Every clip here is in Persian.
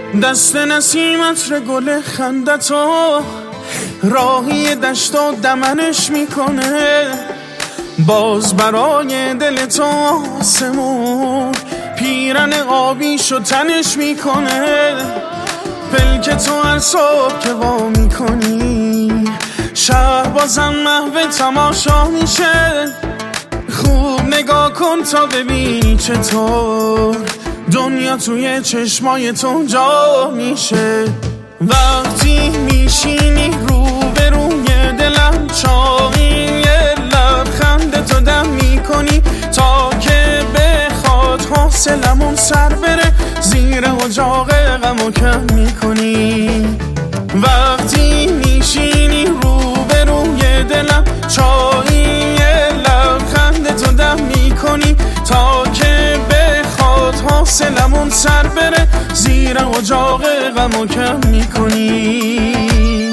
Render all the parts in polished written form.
دست نسیم عطر گل خندتو راهی دشت و دمنش میکنه، باز برای دل تو آسمون پیرن آبیشو تنش میکنه. پلک تو هر صبح که وا میکنی شهر بازم محو تماشا میشه. خوب نگاه کن تا ببینی چطور دنیا توی چشمای تو جا میشه. وقتی میشینی روبروی دلم چاقی یه لبخند تو دم میکنی تا که بخواد حوصلمون سر بره، زیر اجاق غمو کم میکنی. وقتی میشینی روبروی دلم چاقی یه لبخند تو دم میکنی تا که بخواد حوصلمون سر بره، زیر اجاق غمو کم میکنی.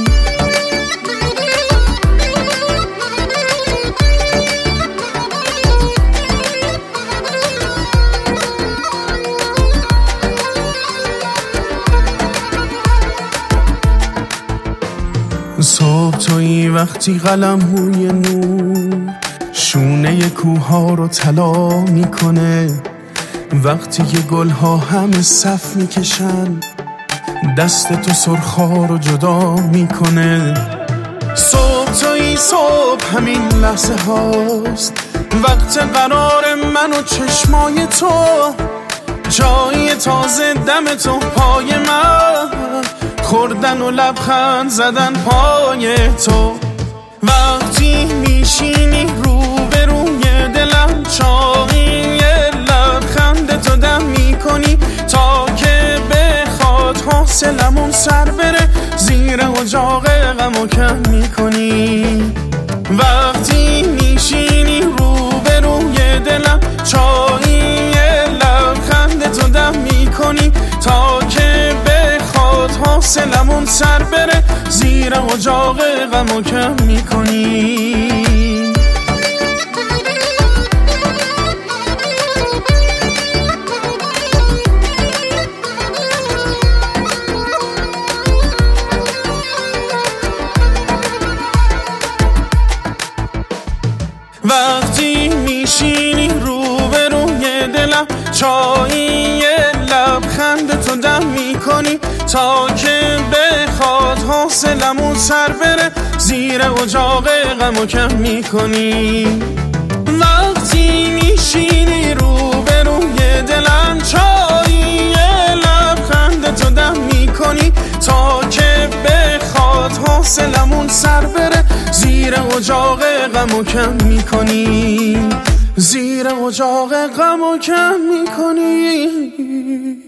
صبح تویی وقتی قلم روی نور شونه کوها رو طلا میکنه، وقتی که گلها همه صف میکشن دست تو سرخا رو جدا میکنه. صبح تویی صبح همین لحظه هاست، وقت قرار من و چشمای تو، جایی تازه دم تو پای من، خوردن و لبخند زدن پای تو. وقتی میشینی روبروی دلم چاقی یه لبخند تو دم میکنی تا که بخواد حوصلمون سر بره، زیر اجاق غمو کم میکنی. وقتی میشینی روبروی دلم چاقی یه لبخند تو دم میکنی تا که بخواد حوصلمون سر بره، زیر اجاق غمو کم میکنی. وقتی میشینی روبروی دلم چایی یه لبخند تو دم میکنی تا که بخواد حوصلمون سر بره، زیر اجاق غمو کم میکنی. وقتی میشینی روبروی دلم چایی یه لبخند تو دم میکنی تا که بخواد حوصلمون سر بره، زیر اجاق غمو کم میکنی، زیر اجاق غمو کم میکنی.